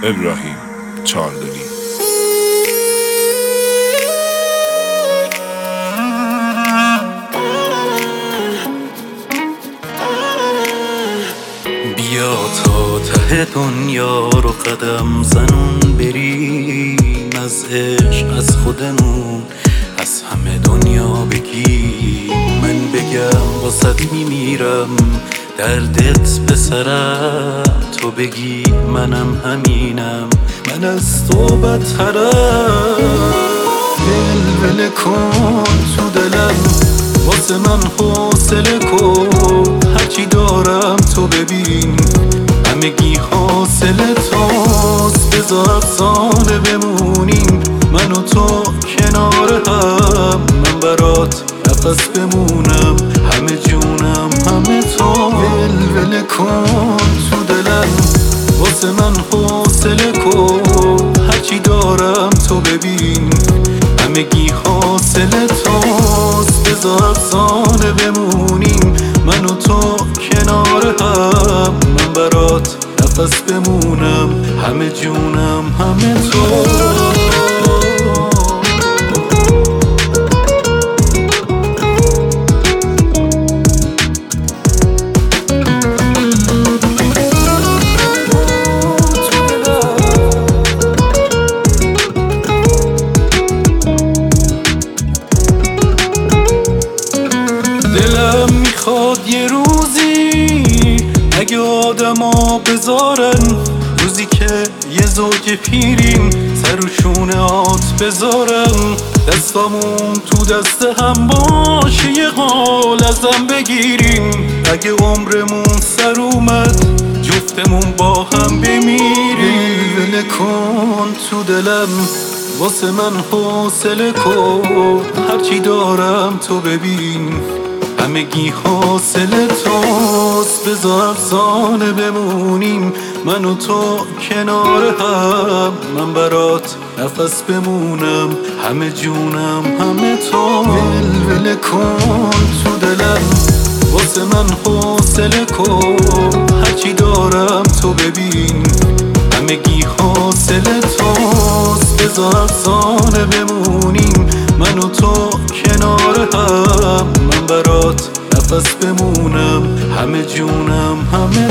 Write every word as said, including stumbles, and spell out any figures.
ابراهیم چاردلی. بیا تا ته دنیا رو قدم زنون بریم، از عشق از خودمون از همه دنیا بگیم. من بگم واسد میمیرم دردت به سرم، تو بگی منم همینم، من از تو بدترم. ول ول کن تو دلم واسه من حوصله کن، هرچی دارم تو ببین همگی حاصل توست. بذار افسانه بمونیم من و تو کنار هم، من برات نفس بمونم همه جونم همه تو. ول ول کن تو دلم واسه من حوصله کن، هرچی دارم تو ببین همگی حاصل توست. بذار افسانه بمونیم من و تو کنار هم، من برات نفس بمونم همه جونم همه تو. دلم میخواد یه روزی اگه آدما بذارن، روزی که یه زوج پیریم سر و شونه آت بذارن، دستامون تو دست هم باشه یه قول ازم بگیریم. اگه عمرمون سر اومد جفتمون با هم بمیریم. ول کن تو دلم واسه من حوصله کن، هرچی دارم تو ببین همگی حاصل توست. بذار افسانه بمونیم من و تو کنار هم، من برات نفس بمونم همه جونم همه تو. ول ول کن تو دلم واسه من حوصله کن، هرچی دارم تو ببین همگی حاصل توست. بذار افسانه بمونیم من و تو کنار هم، من برات نفس بمونم همه جونم همه